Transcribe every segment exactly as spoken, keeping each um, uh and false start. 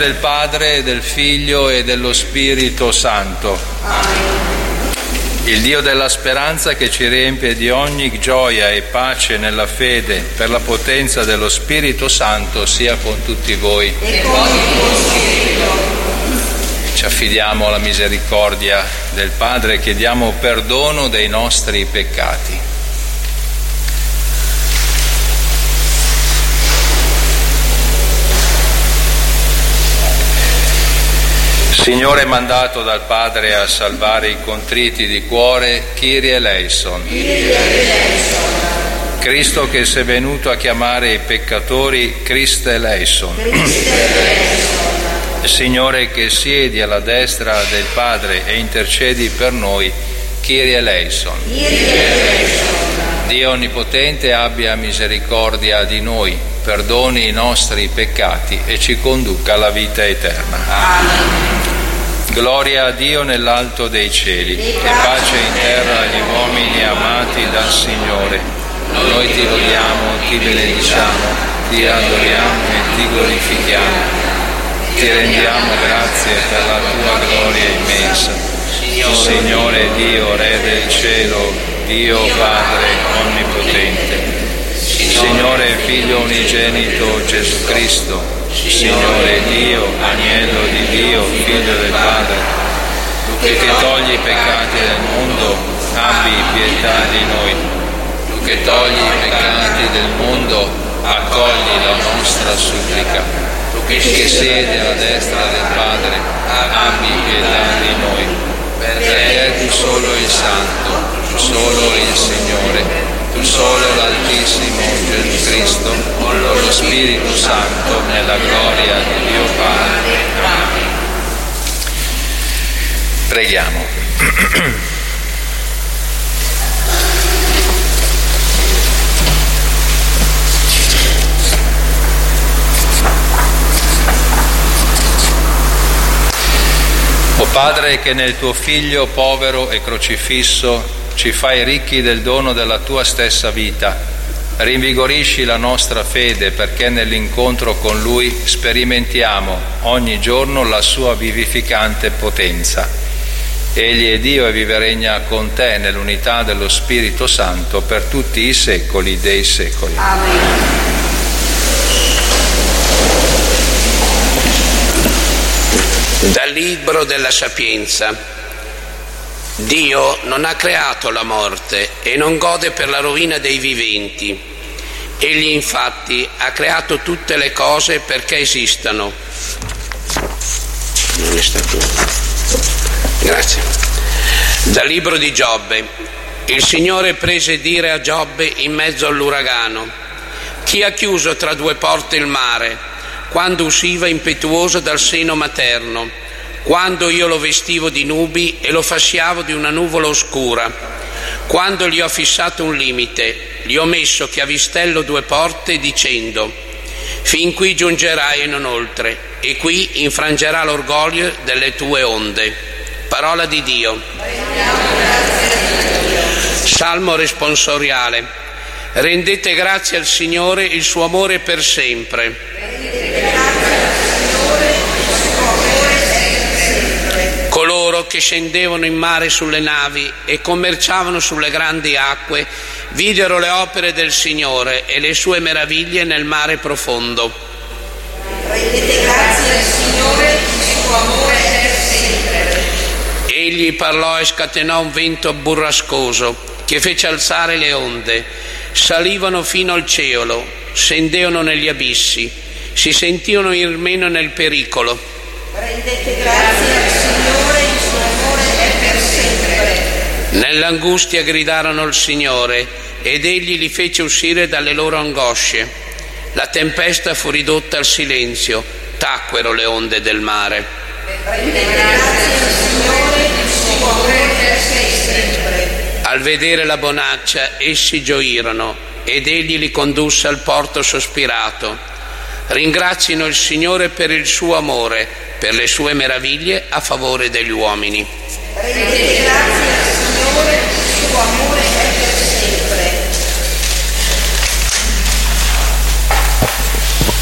del Padre, del Figlio e dello Spirito Santo. Amen. Il Dio della speranza, che ci riempie di ogni gioia e pace nella fede per la potenza dello Spirito Santo, sia con tutti voi. E con il tuo spirito. Ci affidiamo alla misericordia del Padre, chiediamo perdono dei nostri peccati. Signore, mandato dal Padre a salvare i contriti di cuore, Kyrie eleison. Kyrie eleison. Cristo, che sei venuto a chiamare i peccatori, Christe eleison. Christe eleison. Signore, che siedi alla destra del Padre e intercedi per noi, Kyrie eleison. Kyrie eleison. Dio Onnipotente abbia misericordia di noi, perdoni i nostri peccati e ci conduca alla vita eterna. Amen. Gloria a Dio nell'alto dei cieli e pace in terra agli uomini amati dal Signore. Noi ti lodiamo, ti benediciamo, ti adoriamo e ti glorifichiamo. Ti rendiamo grazie per la tua gloria immensa. Signore Dio, Re del cielo, Dio Padre Onnipotente. Signore Figlio unigenito Gesù Cristo, Signore Dio, Agnello di Dio, Figlio del Padre, tu che togli i peccati del mondo, abbi pietà di noi. Tu che togli i peccati del mondo, accogli la nostra supplica. Tu che siedi alla destra del Padre, abbi pietà di noi. Perché tu solo il Santo, tu solo il Signore, tu solo l'Altissimo Gesù Cristo, con lo Spirito Santo, nella gloria di Dio Padre. Amen. Preghiamo. O Padre, che nel tuo Figlio povero e crocifisso ci fai ricchi del dono della tua stessa vita, rinvigorisci la nostra fede, perché nell'incontro con Lui sperimentiamo ogni giorno la sua vivificante potenza. Egli è Dio e vive e regna con te nell'unità dello Spirito Santo per tutti i secoli dei secoli. Amen. Dal Libro della Sapienza. Dio non ha creato la morte e non gode per la rovina dei viventi. Egli infatti ha creato tutte le cose perché esistano. Non è stato. Grazie. Dal Libro di Giobbe. Il Signore prese dire a Giobbe in mezzo all'uragano: chi ha chiuso tra due porte il mare, quando usciva impetuoso dal seno materno, quando io lo vestivo di nubi e lo fasciavo di una nuvola oscura, quando gli ho fissato un limite, gli ho messo chiavistello due porte dicendo: fin qui giungerai e non oltre, e qui infrangerà l'orgoglio delle tue onde. Parola di Dio. Salmo responsoriale. Rendete grazie al Signore, il suo amore è per sempre. Coloro che scendevano in mare sulle navi e commerciavano sulle grandi acque videro le opere del Signore e le sue meraviglie nel mare profondo. Rendete grazie al Signore, il suo amore è per sempre. Egli parlò e scatenò un vento burrascoso che fece alzare le onde. Salivano fino al cielo, scendevano negli abissi, si sentivano ir meno nel pericolo. Rendete grazie al Signore, il suo amore è per sempre. Nell'angustia gridarono al Signore ed egli li fece uscire dalle loro angosce. La tempesta fu ridotta al silenzio, tacquero le onde del mare. Rendete grazie al Signore, il suo amore è per sempre. Al vedere la bonaccia essi gioirono ed egli li condusse al porto sospirato. Ringrazino il Signore per il suo amore, per le sue meraviglie a favore degli uomini. Rendete grazie al Signore, il suo amore è per sempre.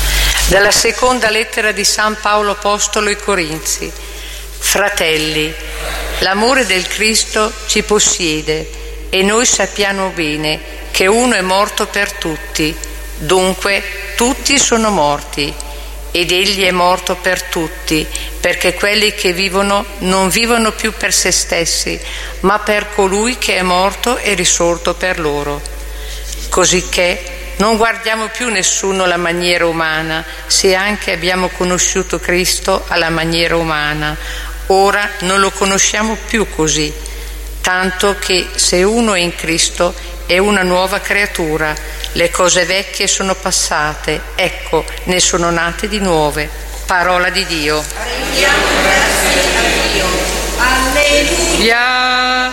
Dalla seconda lettera di San Paolo Apostolo ai Corinzi. Fratelli, l'amore del Cristo ci possiede e noi sappiamo bene che uno è morto per tutti, dunque tutti sono morti. Ed egli è morto per tutti, perché quelli che vivono non vivono più per se stessi, ma per colui che è morto e risorto per loro. Cosicché non guardiamo più nessuno alla maniera umana, se anche abbiamo conosciuto Cristo alla maniera umana. Ora non lo conosciamo più così, tanto che se uno è in Cristo è una nuova creatura. Le cose vecchie sono passate, ecco, ne sono nate di nuove. Parola di Dio. Rendiamo grazie a Dio. Alleluia.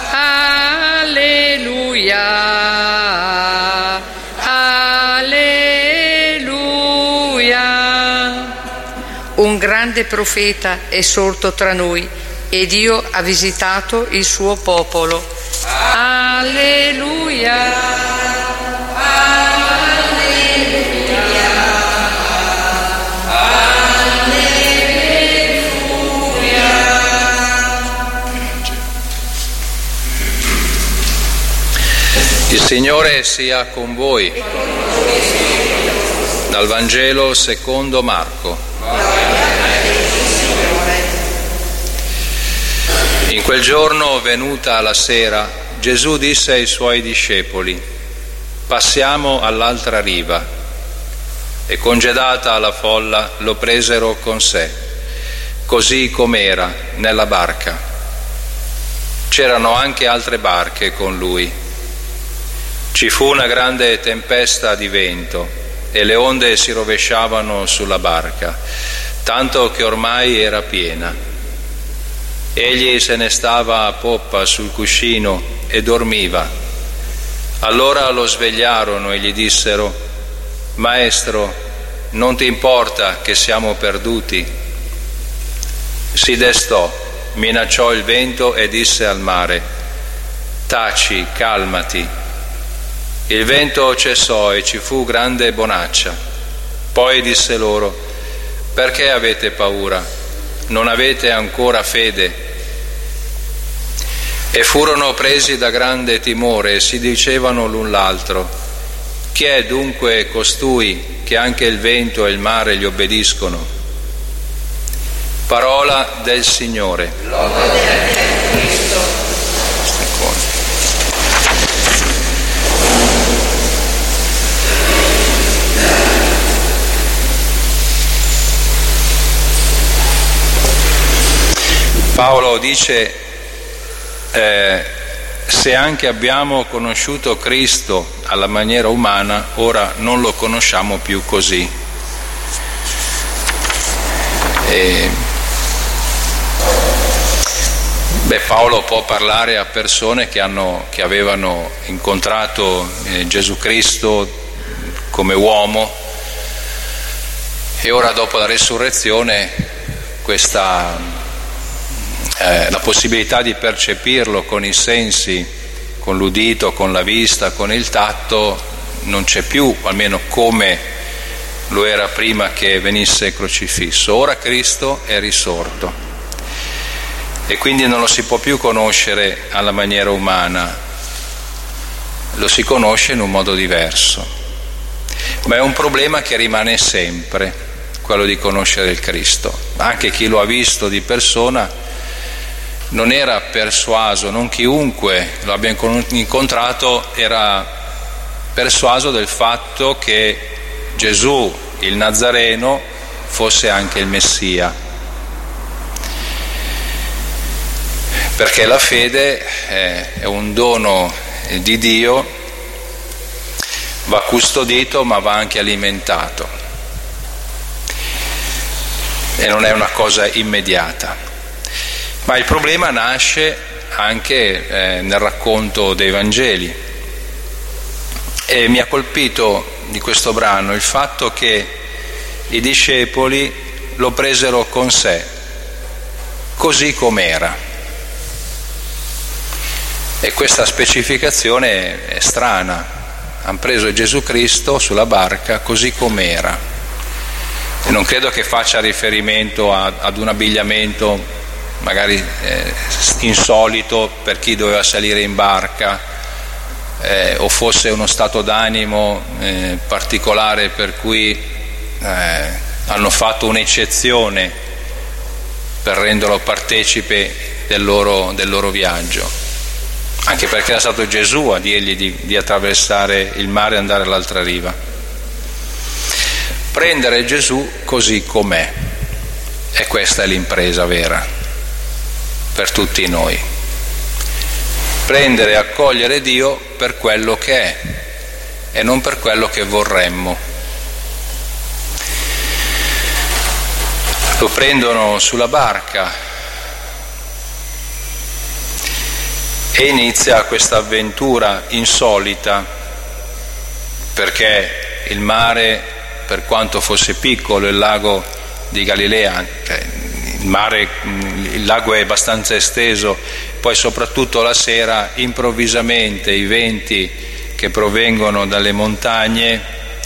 Alleluia. Alleluia. Un grande profeta è sorto tra noi e Dio ha visitato il suo popolo. Alleluia. Il Signore sia con voi. Dal Vangelo secondo Marco. In quel giorno, venuta la sera, Gesù disse ai suoi discepoli: passiamo all'altra riva. E congedata la folla lo presero con sé, così com'era, nella barca. C'erano anche altre barche con lui. Ci fu una grande tempesta di vento e le onde si rovesciavano sulla barca, tanto che ormai era piena. Egli se ne stava a poppa sul cuscino e dormiva. Allora lo svegliarono e gli dissero: Maestro, non ti importa che siamo perduti? Si destò, minacciò il vento e disse al mare: taci, calmati. Il vento cessò e ci fu grande bonaccia. Poi disse loro: perché avete paura? Non avete ancora fede? E furono presi da grande timore e si dicevano l'un l'altro: chi è dunque costui che anche il vento e il mare gli obbediscono? Parola del Signore. Lode a te, Cristo. Paolo dice, eh, se anche abbiamo conosciuto Cristo alla maniera umana, ora non lo conosciamo più così. E, beh, Paolo può parlare a persone che, hanno, che avevano incontrato eh, Gesù Cristo come uomo, e ora dopo la resurrezione questa... Eh, la possibilità di percepirlo con i sensi, con l'udito, con la vista, con il tatto, non c'è più, almeno come lo era prima che venisse crocifisso. Ora Cristo è risorto e quindi non lo si può più conoscere alla maniera umana, lo si conosce in un modo diverso. Ma è un problema che rimane sempre, quello di conoscere il Cristo. Anche chi lo ha visto di persona non era persuaso, non chiunque lo abbia incontrato era persuaso del fatto che Gesù, il Nazareno, fosse anche il Messia. Perché la fede è un dono di Dio, va custodito ma va anche alimentato e non è una cosa immediata. Ma il problema nasce anche eh, nel racconto dei Vangeli, e mi ha colpito di questo brano il fatto che i discepoli lo presero con sé, così com'era. E questa specificazione è strana. Hanno preso Gesù Cristo sulla barca così com'era. E non credo che faccia riferimento a, ad un abbigliamento magari eh, insolito per chi doveva salire in barca, eh, o fosse uno stato d'animo eh, particolare per cui eh, hanno fatto un'eccezione per renderlo partecipe del loro, del loro viaggio, anche perché era stato Gesù a dirgli di, di attraversare il mare e andare all'altra riva. Prendere Gesù così com'è, e questa è l'impresa vera per tutti noi. Prendere e accogliere Dio per quello che è e non per quello che vorremmo. Lo prendono sulla barca e inizia questa avventura insolita, perché il mare, per quanto fosse piccolo, il lago di Galilea, cioè il mare, il lago è abbastanza esteso, poi soprattutto la sera improvvisamente i venti che provengono dalle montagne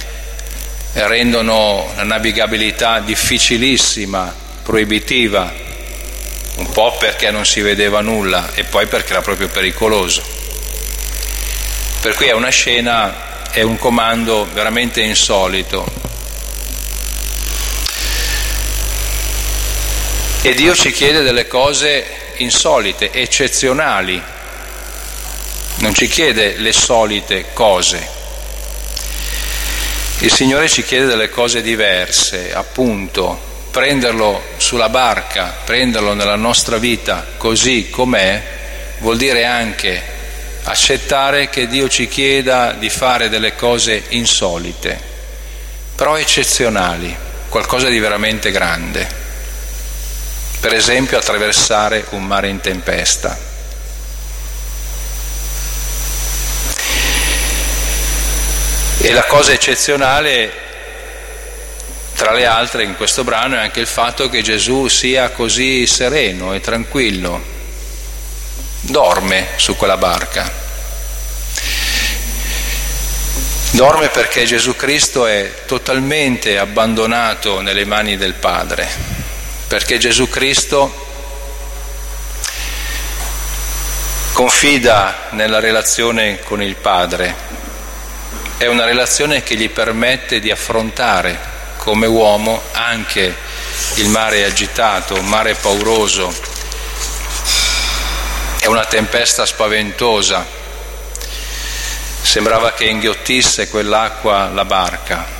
rendono la navigabilità difficilissima, proibitiva, un po' perché non si vedeva nulla e poi perché era proprio pericoloso. Per cui è una scena, è un comando veramente insolito. E Dio ci chiede delle cose insolite, eccezionali, non ci chiede le solite cose. Il Signore ci chiede delle cose diverse, appunto, prenderlo sulla barca, prenderlo nella nostra vita così com'è, vuol dire anche accettare che Dio ci chieda di fare delle cose insolite, però eccezionali, qualcosa di veramente grande. Per esempio attraversare un mare in tempesta. E la cosa eccezionale, tra le altre, in questo brano è anche il fatto che Gesù sia così sereno e tranquillo, dorme su quella barca. Dorme perché Gesù Cristo è totalmente abbandonato nelle mani del Padre. Perché Gesù Cristo confida nella relazione con il Padre, è una relazione che gli permette di affrontare come uomo anche il mare agitato, un mare pauroso, è una tempesta spaventosa, sembrava che inghiottisse quell'acqua la barca.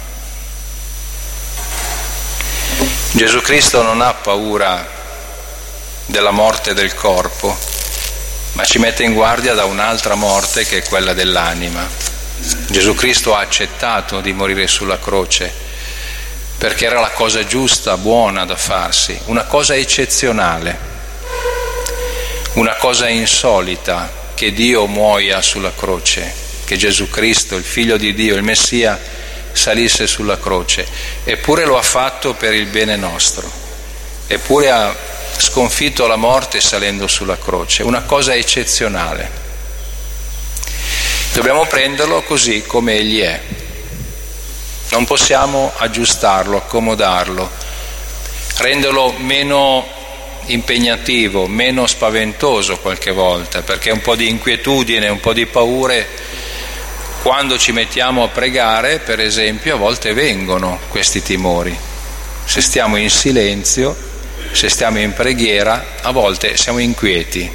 Gesù Cristo non ha paura della morte del corpo, ma ci mette in guardia da un'altra morte che è quella dell'anima. Gesù Cristo ha accettato di morire sulla croce perché era la cosa giusta, buona da farsi, una cosa eccezionale, una cosa insolita che Dio muoia sulla croce, che Gesù Cristo, il Figlio di Dio, il Messia, salisse sulla croce, eppure lo ha fatto per il bene nostro, eppure ha sconfitto la morte salendo sulla croce, una cosa eccezionale. Dobbiamo prenderlo così come egli è, non possiamo aggiustarlo, accomodarlo, renderlo meno impegnativo, meno spaventoso qualche volta, perché un po' di inquietudine, un po' di paure, quando ci mettiamo a pregare, per esempio, a volte vengono questi timori. Se stiamo in silenzio, se stiamo in preghiera, a volte siamo inquieti,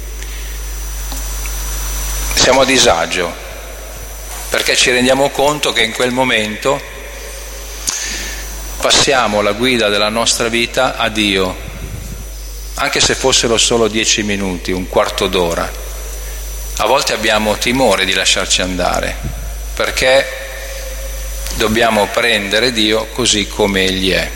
siamo a disagio, perché ci rendiamo conto che in quel momento passiamo la guida della nostra vita a Dio, anche se fossero solo dieci minuti, un quarto d'ora. A volte abbiamo timore di lasciarci andare, perché dobbiamo prendere Dio così come Egli è.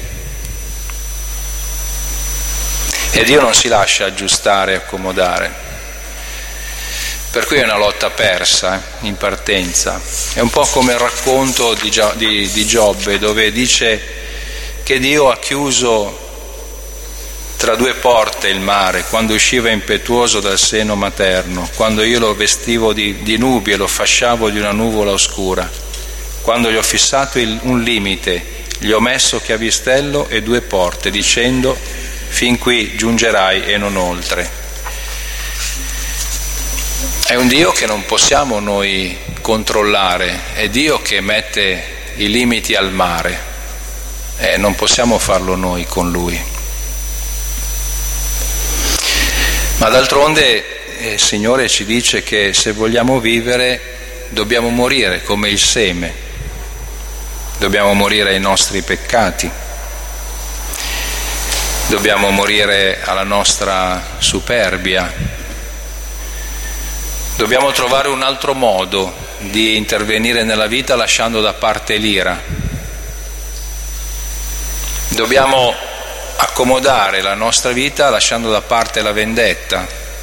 E Dio non si lascia aggiustare e accomodare. Per cui è una lotta persa eh, in partenza. È un po' come il racconto di, Gio- di, di Giobbe, dove dice che Dio ha chiuso tra due porte il mare, quando usciva impetuoso dal seno materno, quando io lo vestivo di, di nubi e lo fasciavo di una nuvola oscura, quando gli ho fissato il, un limite, Gli ho messo chiavistello e due porte, dicendo: fin qui giungerai e non oltre. È un Dio che non possiamo noi controllare, è Dio che mette i limiti al mare e non possiamo farlo noi con Lui. Ma d'altronde il Signore ci dice che se vogliamo vivere dobbiamo morire come il seme, dobbiamo morire ai nostri peccati, dobbiamo morire alla nostra superbia, dobbiamo trovare un altro modo di intervenire nella vita lasciando da parte l'ira, dobbiamo accomodare la nostra vita lasciando da parte la vendetta.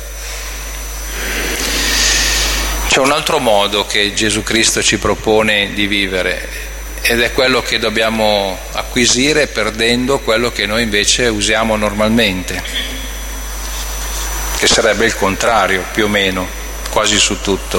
C'è un altro modo che Gesù Cristo ci propone di vivere ed è quello che dobbiamo acquisire perdendo quello che noi invece usiamo normalmente, che sarebbe il contrario più o meno, quasi su tutto.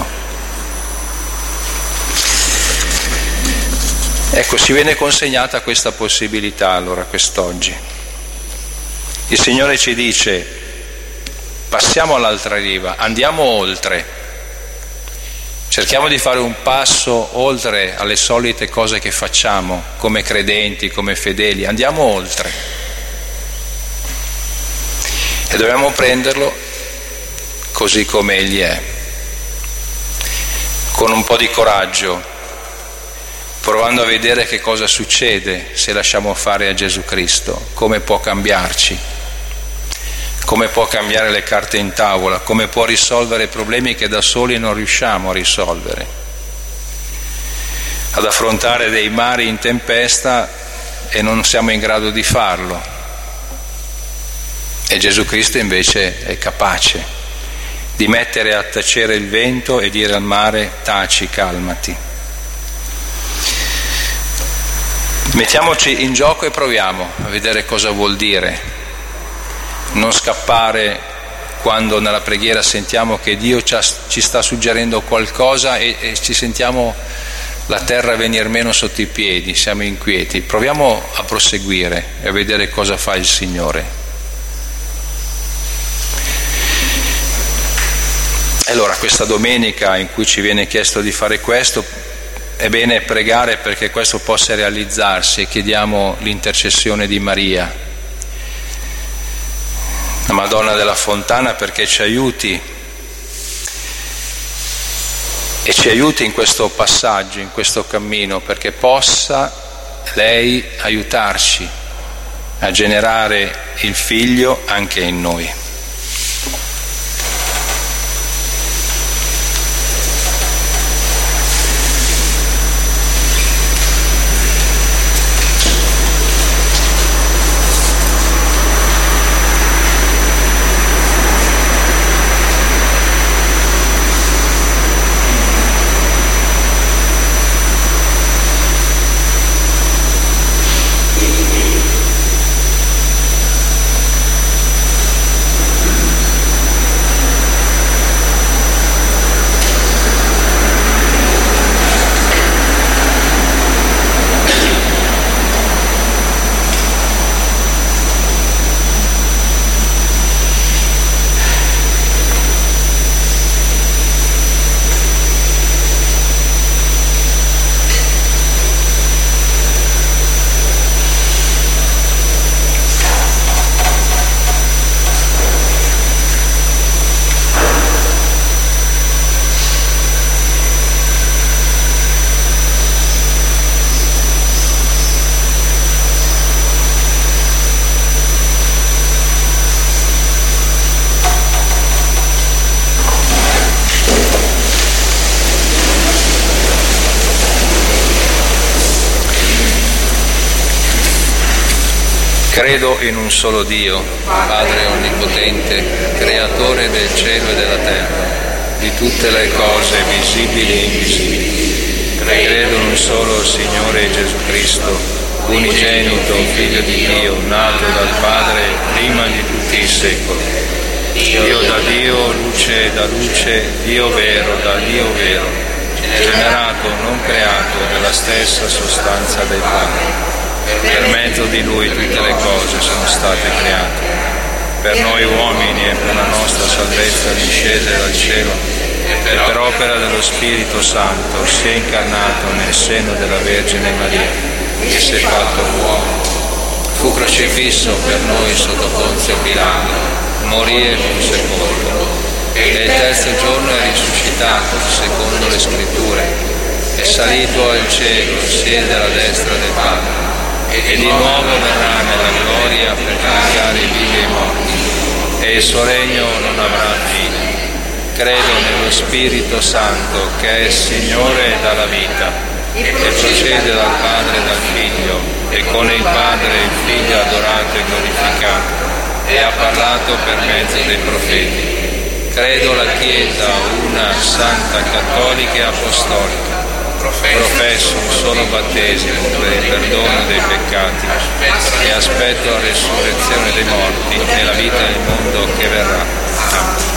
Ecco, ci viene consegnata questa possibilità allora quest'oggi. Il Signore ci dice: passiamo all'altra riva, andiamo oltre, cerchiamo di fare un passo oltre alle solite cose che facciamo come credenti, come fedeli, andiamo oltre. E dobbiamo prenderlo così come Egli è, con un po' di coraggio, provando a vedere che cosa succede se lasciamo fare a Gesù Cristo, come può cambiarci, come può cambiare le carte in tavola, come può risolvere problemi che da soli non riusciamo a risolvere, ad affrontare dei mari in tempesta e non siamo in grado di farlo. E Gesù Cristo invece è capace di mettere a tacere il vento e dire al mare: taci, calmati. Mettiamoci in gioco e proviamo a vedere cosa vuol dire non scappare quando nella preghiera sentiamo che Dio ci sta suggerendo qualcosa e, e ci sentiamo la terra venire meno sotto i piedi, siamo inquieti. Proviamo a proseguire e a vedere cosa fa il Signore. E allora questa domenica in cui ci viene chiesto di fare questo, è bene pregare perché questo possa realizzarsi e chiediamo l'intercessione di Maria, la Madonna della Fontana, perché ci aiuti e ci aiuti in questo passaggio, in questo cammino, perché possa lei aiutarci a generare il Figlio anche in noi. Credo in un solo Dio, Padre Onnipotente, Creatore del cielo e della terra, di tutte le cose visibili e invisibili. Credo in un solo Signore Gesù Cristo, unigenito, Figlio di Dio, nato dal Padre prima di tutti i secoli. Dio da Dio, luce da luce, Dio vero da Dio vero, generato, non creato, della stessa sostanza del Padre. Per mezzo di Lui tutte le cose sono state create. Per noi uomini e per la nostra salvezza discese dal cielo e per opera dello Spirito Santo si è incarnato nel seno della Vergine Maria e si è fatto uomo. Fu crocifisso per noi sotto Ponzio Pilato, morì e fu sepolto. E il terzo giorno è risuscitato, secondo le Scritture, è salito al cielo, siede alla destra del Padre, e di nuovo verrà nella gloria per giudicare i vivi e i morti, e il suo regno non avrà fine. Credo nello Spirito Santo, che è Signore e dà la vita, e procede dal Padre e dal Figlio, e con il Padre e il Figlio adorato e glorificato, e ha parlato per mezzo dei profeti. Credo la Chiesa, una, santa, cattolica e apostolica. Professo un solo battesimo per il perdono dei peccati e aspetto la resurrezione dei morti e la vita del mondo che verrà. Amen.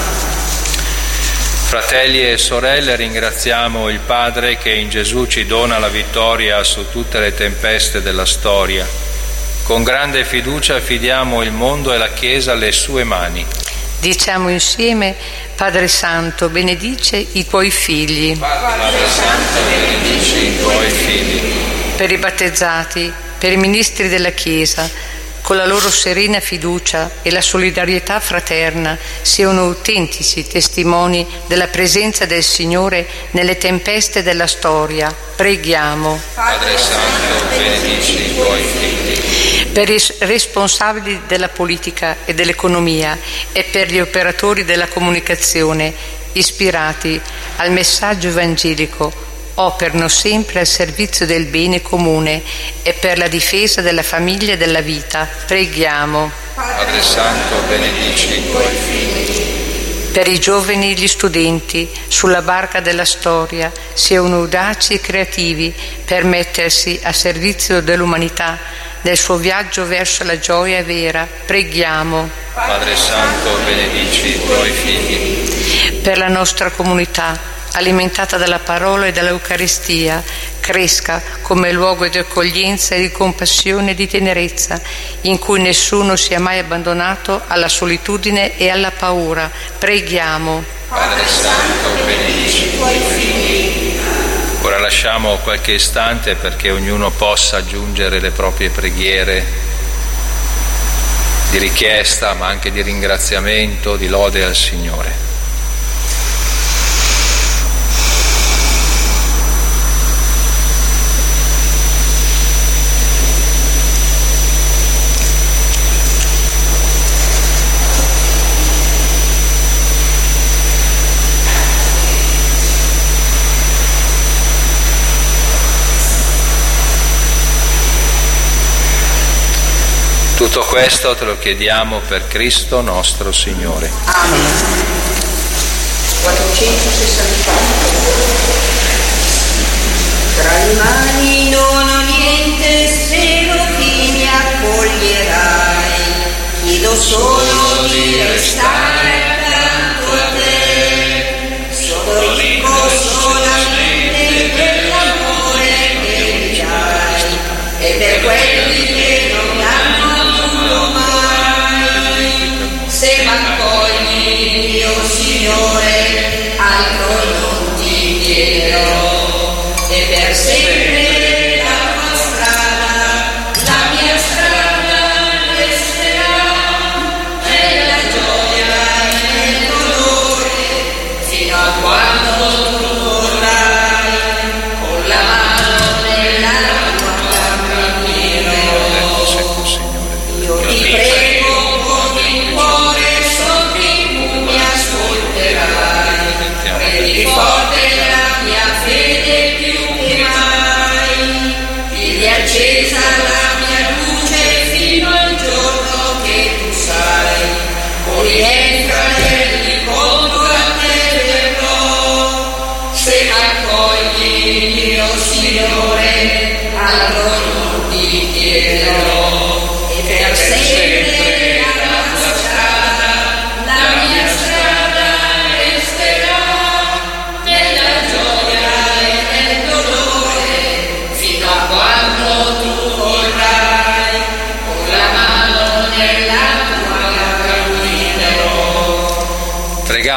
Fratelli e sorelle, ringraziamo il Padre che in Gesù ci dona la vittoria su tutte le tempeste della storia. Con grande fiducia affidiamo il mondo e la Chiesa alle sue mani. Diciamo insieme: Padre Santo, benedice i tuoi figli. Padre Santo, benedici i tuoi figli. Per i battezzati, per i ministri della Chiesa, con la loro serena fiducia e la solidarietà fraterna, siano autentici testimoni della presenza del Signore nelle tempeste della storia. Preghiamo. Padre Santo, benedici i tuoi figli. Per i responsabili della politica e dell'economia e per gli operatori della comunicazione, ispirati al messaggio evangelico, operano sempre al servizio del bene comune e per la difesa della famiglia e della vita. Preghiamo. Padre Santo, benedici i tuoi figli. Per i giovani e gli studenti sulla barca della storia, siano audaci e creativi per mettersi a servizio dell'umanità nel suo viaggio verso la gioia vera. Preghiamo. Padre Santo, benedici i tuoi figli. Per la nostra comunità, alimentata dalla parola e dall'Eucaristia, cresca come luogo di accoglienza e di compassione e di tenerezza, in cui nessuno sia mai abbandonato alla solitudine e alla paura. Preghiamo. Padre Santo, benedici i tuoi figli. Ora lasciamo qualche istante perché ognuno possa aggiungere le proprie preghiere di richiesta, ma anche di ringraziamento, di lode al Signore. Tutto questo te lo chiediamo per Cristo nostro Signore. Amen. quattrocentosessantaquattro. Tra le mani non ho niente, se lo chi mi accoglierai. Chiedo solo di restare accanto a te. Sono ricco solamente per l'amore che mi dai e per quelli che non hanno se m'accogli, mio Signore, altro non ti chiederò, e per sempre la tua strada, la mia strada resterà, nella gioia e nel dolore, fino a quando tu vorrai, con la mano nella tua cammino. Io ti prego, credi forte la mia fede più che mai, figli accesa la mia luce fino al giorno che tu sai, con i miei fratelli contro a te verrò, se m'accogli mio Signore, allora non ti chiederò, e per sempre la tua strada, la mia strada nella gioia e nel dolore, fino a quando tu vorrai.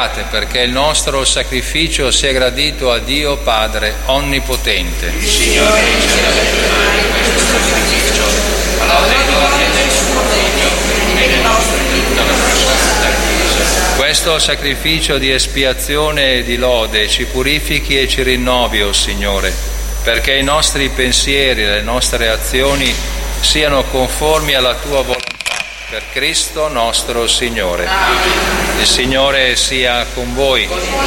pregate perché il nostro sacrificio sia gradito a Dio Padre Onnipotente. Il Signore riceva dalle tue mani questo sacrificio, alla lode e gloria del suo Figlio e del nostro e di tutta la sua Santa Chiesa. Questo sacrificio di espiazione e di lode ci purifichi e ci rinnovi, o Signore, perché i nostri pensieri e le nostre azioni siano conformi alla tua volontà, per Cristo nostro Signore. Amen. Il Signore sia con voi.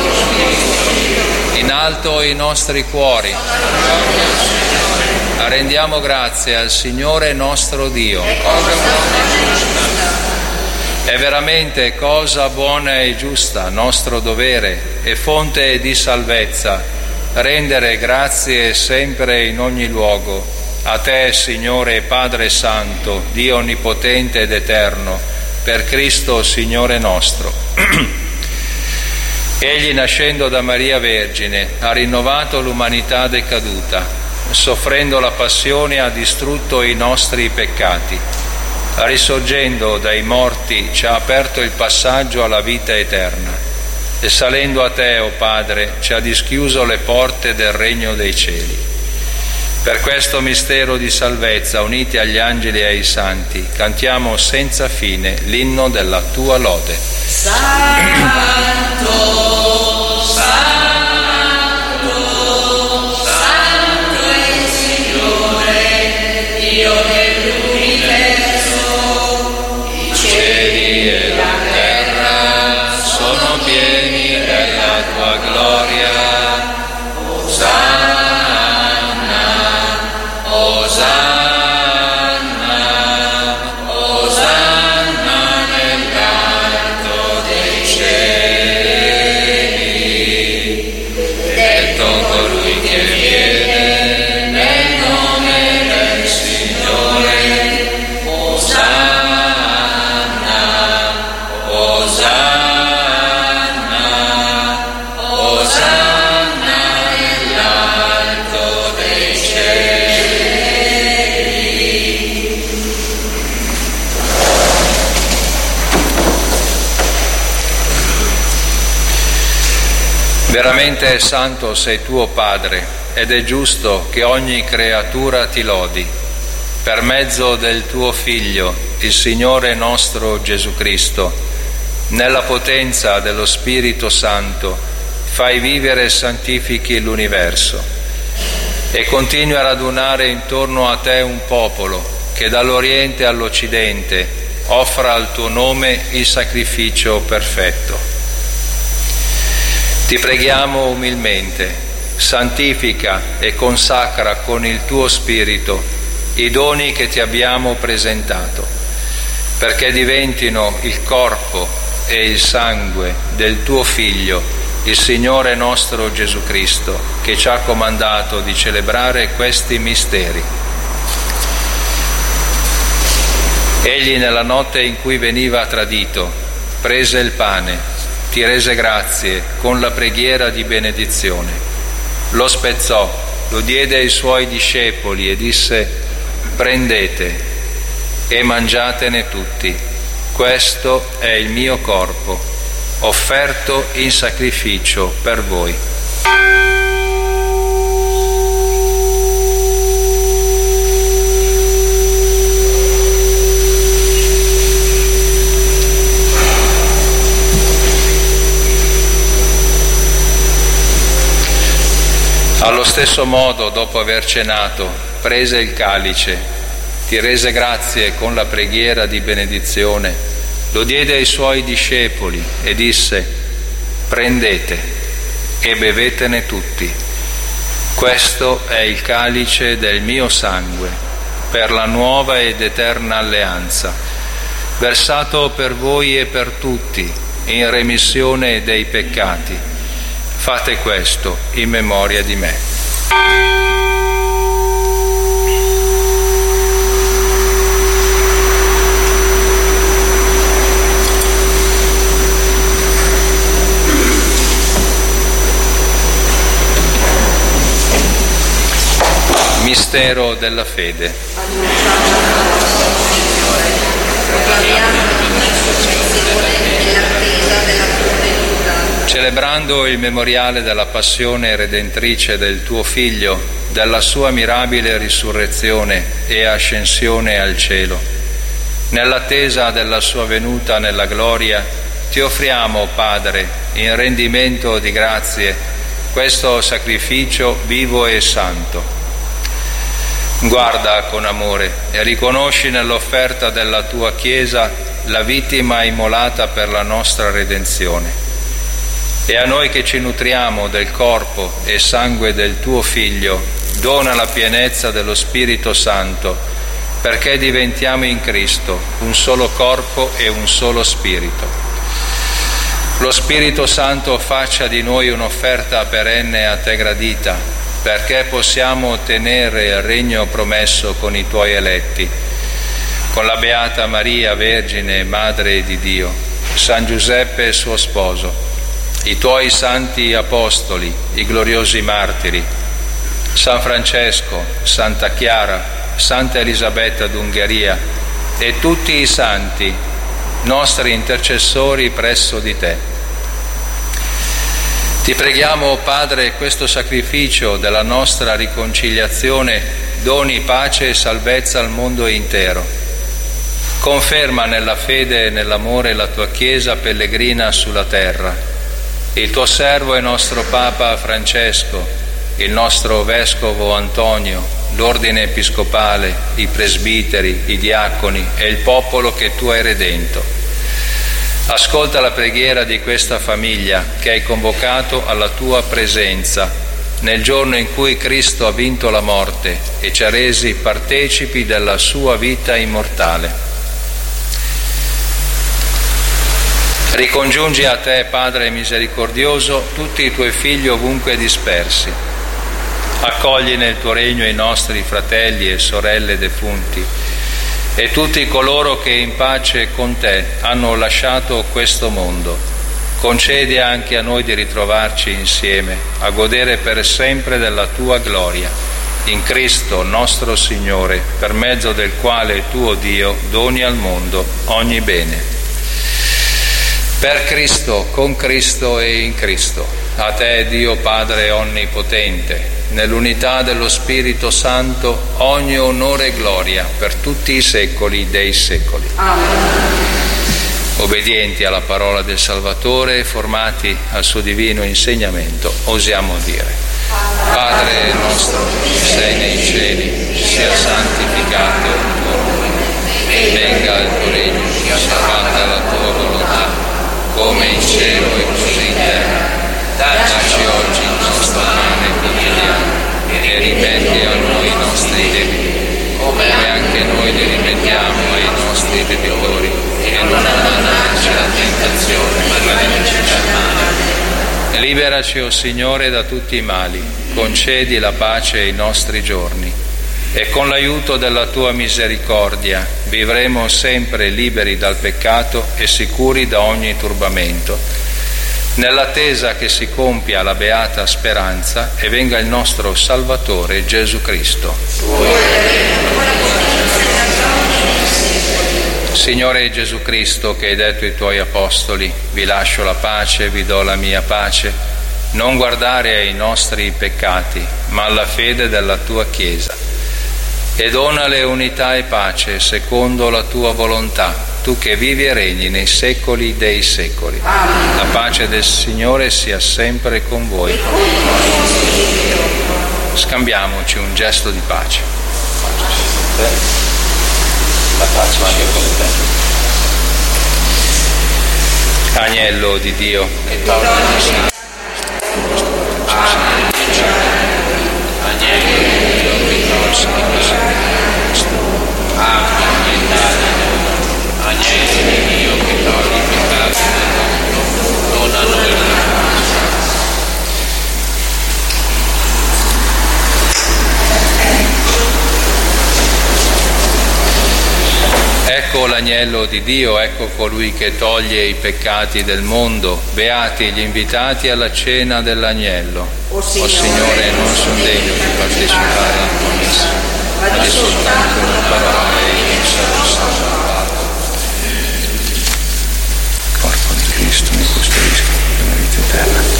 In alto i nostri cuori. Rendiamo grazie al Signore nostro Dio. È veramente cosa buona e giusta, nostro dovere e fonte di salvezza, rendere grazie sempre in ogni luogo a te, Signore Padre Santo, Dio Onnipotente ed Eterno, per Cristo Signore nostro. Egli, nascendo da Maria Vergine, ha rinnovato l'umanità decaduta, soffrendo la passione ha distrutto i nostri peccati. Risorgendo dai morti ci ha aperto il passaggio alla vita eterna e salendo a te, o Padre, ci ha dischiuso le porte del regno dei cieli. Per questo mistero di salvezza, uniti agli angeli e ai santi, cantiamo senza fine l'inno della tua lode. Santo, Santo, Santo è il Signore, Dio dell'universo. I cieli e la terra sono pieni della tua gloria. Osanna, Osanna, Osanna nell'alto dei cieli. Benedetto colui che viene nel nome del Signore. Osanna, Osanna, Osanna nell'alto dei cieli. Veramente santo sei tuo Padre, ed è giusto che ogni creatura ti lodi. Per mezzo del tuo Figlio, il Signore nostro Gesù Cristo, nella potenza dello Spirito Santo, fai vivere e santifichi l'universo e continui a radunare intorno a te un popolo che dall'Oriente all'Occidente offra al tuo nome il sacrificio perfetto. Ti preghiamo umilmente, santifica e consacra con il tuo Spirito i doni che ti abbiamo presentato, perché diventino il corpo e il sangue del tuo Figlio, il Signore nostro Gesù Cristo, che ci ha comandato di celebrare questi misteri. Egli, nella notte in cui veniva tradito, prese il pane, ti rese grazie con la preghiera di benedizione, lo spezzò, lo diede ai suoi discepoli e disse: prendete e mangiatene tutti, questo è il mio corpo, offerto in sacrificio per voi. Allo stesso modo, dopo aver cenato, prese il calice, ti rese grazie con la preghiera di benedizione, lo diede ai suoi discepoli e disse: prendete e bevetene tutti, questo è il calice del mio sangue, per la nuova ed eterna alleanza, versato per voi e per tutti in remissione dei peccati. Fate questo in memoria di me. Mistero della fede. Proclamiamo il nostro Signore nell'attesa della tua venuta. celebrando il memoriale della passione redentrice del tuo Figlio, della sua mirabile risurrezione e ascensione al cielo. Nell'attesa della sua venuta nella gloria, ti offriamo, Padre, in rendimento di grazie, questo sacrificio vivo e santo. Guarda con amore e riconosci nell'offerta della tua Chiesa la vittima immolata per la nostra redenzione. E a noi che ci nutriamo del corpo e sangue del tuo Figlio, dona la pienezza dello Spirito Santo, perché diventiamo in Cristo un solo corpo e un solo Spirito. Lo Spirito Santo faccia di noi un'offerta perenne a te gradita, perché possiamo ottenere il regno promesso con i tuoi eletti, con la Beata Maria, Vergine, Madre di Dio, San Giuseppe suo sposo, i tuoi santi apostoli, i gloriosi martiri, San Francesco, Santa Chiara, Santa Elisabetta d'Ungheria e tutti i santi, nostri intercessori presso di te. Ti preghiamo, Padre, questo sacrificio della nostra riconciliazione doni pace e salvezza al mondo intero. Conferma nella fede e nell'amore la tua Chiesa pellegrina sulla terra. Il tuo servo e nostro Papa Francesco, il nostro Vescovo Antonio, l'Ordine Episcopale, i presbiteri, i diaconi e il popolo che tu hai redento. Ascolta la preghiera di questa famiglia che hai convocato alla tua presenza nel giorno in cui Cristo ha vinto la morte e ci ha resi partecipi della sua vita immortale. Ricongiungi a te, Padre misericordioso, tutti i tuoi figli ovunque dispersi. Accogli nel tuo regno i nostri fratelli e sorelle defunti e tutti coloro che in pace con te hanno lasciato questo mondo. Concedi anche a noi di ritrovarci insieme, a godere per sempre della tua gloria. In Cristo nostro Signore, per mezzo del quale tuo Dio doni al mondo ogni bene. Per Cristo, con Cristo e in Cristo, a te Dio Padre Onnipotente, nell'unità dello Spirito Santo, ogni onore e gloria per tutti i secoli dei secoli. Amen. Obbedienti alla parola del Salvatore, formati al suo divino insegnamento, osiamo dire: Padre nostro, che sei nei cieli, sia santificato il tuo nome, venga il tuo regno, sia fatta la tua volontà, come in cielo e così in terra. Dacci oggi il nostro pane quotidiano e rimetti a noi i nostri debiti, come anche noi li rimettiamo ai nostri debitori, e non abbandonarci alla tentazione, ma liberaci dal male. Liberaci, o Signore, da tutti i mali, concedi la pace ai nostri giorni, e con l'aiuto della tua misericordia vivremo sempre liberi dal peccato e sicuri da ogni turbamento, nell'attesa che si compia la beata speranza e venga il nostro Salvatore Gesù Cristo. Signore Gesù Cristo, che hai detto ai tuoi apostoli: vi lascio la pace, vi do la mia pace, non guardare ai nostri peccati, ma alla fede della tua Chiesa, e donale unità e pace secondo la tua volontà, tu che vivi e regni nei secoli dei secoli. Amen. La pace del Signore sia sempre con voi. Scambiamoci un gesto di pace. La pace sia con te. Agnello di Dio, che toglie il Signore. Agnello di Dio, che toglie il Agnello di Dio, che toglie i peccati del mondo, dona a noi la Ecco l'agnello di Dio, ecco colui che toglie i peccati del mondo. Beati gli invitati alla cena dell'agnello. O Signore, o Signore non sono degno di partecipare alla tua messa, ma di soltanto una parola e io sarò salvato. Corpo di Cristo mi custodisca per la vita eterna. eterna.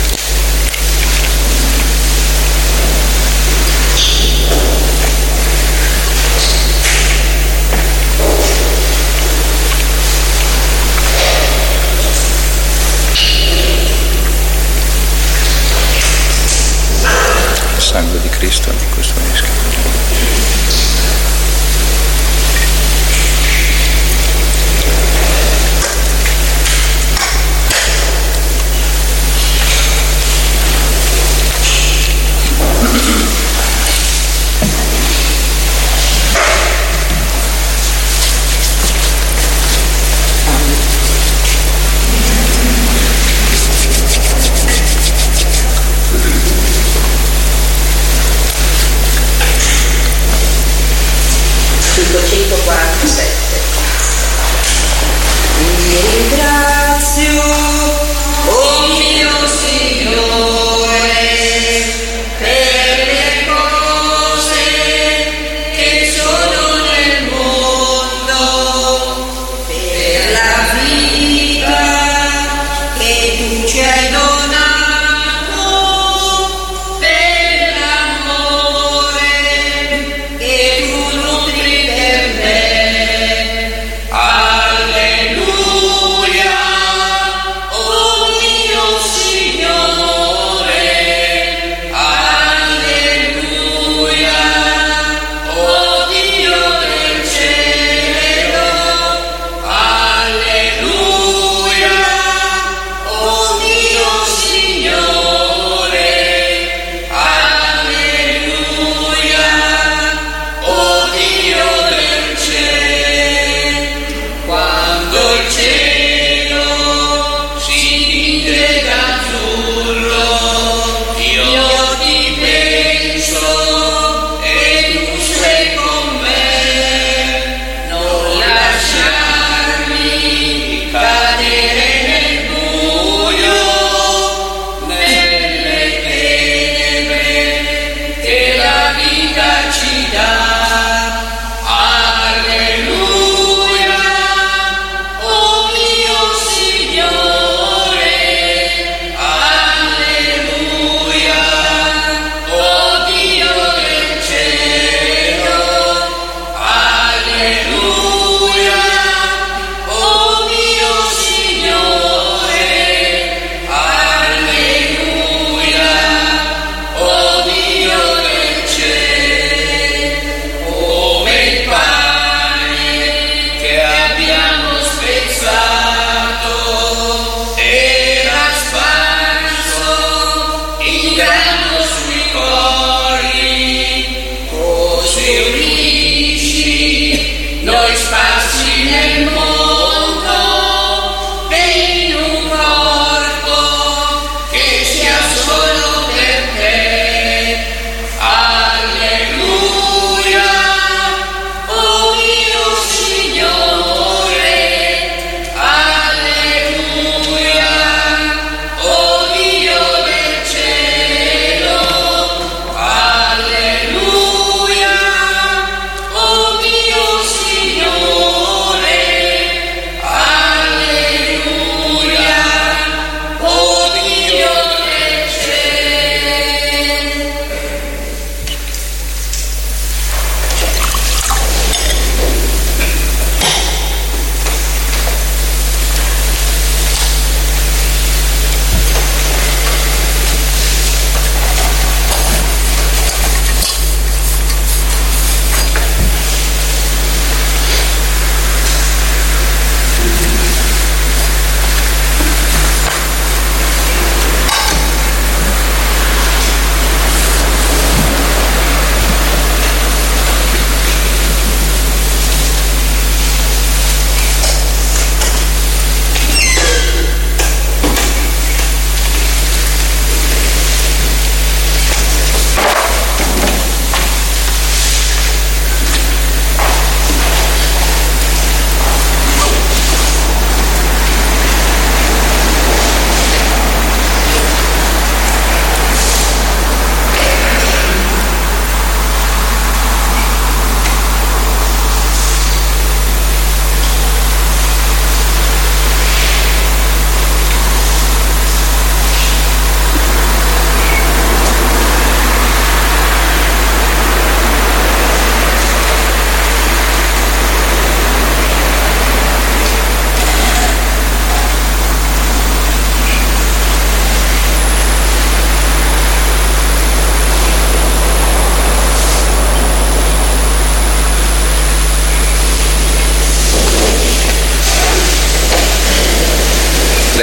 Il sangue di Cristo mi costruisca. cinquecentoquarantasette. Ti ringrazio, oh mio Signore, per le cose che sono nel mondo, per la vita che tu ci hai donato, per l'amore che tu nutri per me. Alleluia, oh mio Signore, alleluia, oh Dio del cielo, alleluia, oh mio Signore, alleluia, oh Dio del cielo. Quando il cielo si tinge d'azzurro, io ti penso e tu sei con me. Non lasciarmi cadere nel buio, nelle tenebre che la vita ci dà. Alleluia, oh mio Signore, alleluia, oh Dio del cielo, alleluia, oh mio Signore, alleluia, oh Dio del cielo.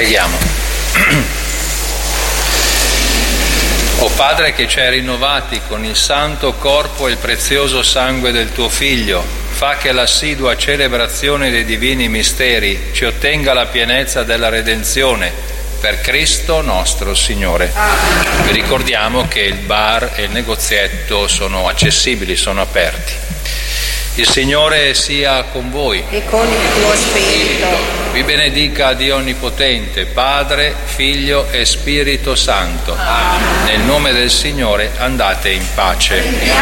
Preghiamo. O Padre che ci hai rinnovati con il santo corpo e il prezioso sangue del tuo Figlio, fa che l'assidua celebrazione dei divini misteri ci ottenga la pienezza della redenzione per Cristo nostro Signore. Vi ricordiamo che il bar e il negozietto sono accessibili, sono aperti. Il Signore sia con voi e con il tuo spirito. Vi benedica Dio Onnipotente, Padre, Figlio e Spirito Santo. Amen. Nel nome del Signore andate in pace.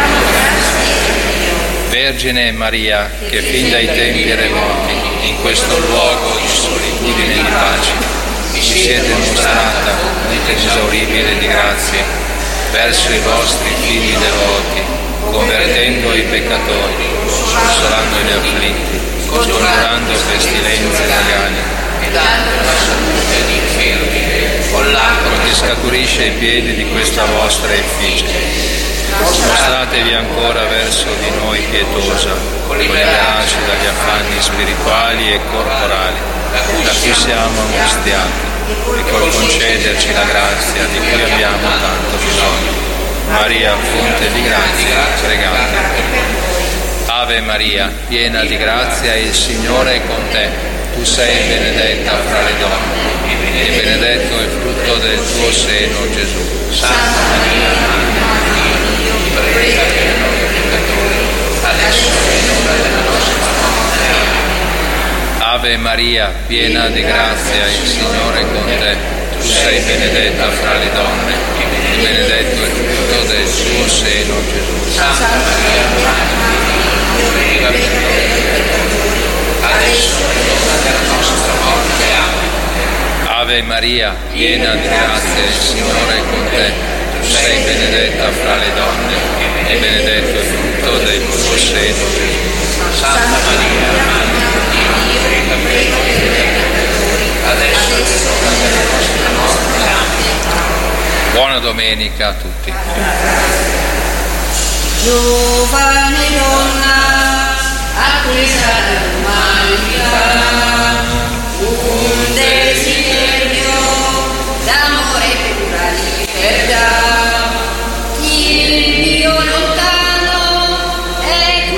Vergine Maria, che fin dai tempi remoti, in questo luogo di solitudine e di pace, vi siete mostrata fonte inesauribile di grazie verso i vostri figli devoti, convertendo i peccatori, consolando gli afflitti, scongiurando pestilenze pagane e dando la salute agli infermi, con l'acqua che scaturisce ai piedi di questa vostra effigie. Mostratevi ancora verso di noi pietosa, liberarci dagli affanni spirituali e corporali, da cui siamo angustiati, e col concederci la grazia di cui abbiamo tanto bisogno. Maria, fonte di grazia, pregate. Ave Maria, piena di grazia, il Signore è con te. Tu sei benedetta fra le donne, e benedetto è il frutto del tuo seno, Gesù. Santa Maria, Madre di Dio, prega per noi peccatori, adesso è l'ora della nostra morte. Amen. Ave Maria, piena di grazia, il Signore è con te. Tu sei benedetta fra le donne, e benedetto è il frutto del tuo seno, Gesù. Santa Maria, Madre di Dio, prega per noi peccatori, adesso è l'ora della nostra morte. Amen. Ave Maria, piena di grazia, il Signore è con te. Tu sei benedetta fra le donne, e benedetto è il frutto del tuo seno, Gesù. Santa Maria, Madre di Dio, prega per noi peccatori, adesso è l'ora della nostra morte. Amen. Buona domenica a tutti. Giovane donna, a cui sarà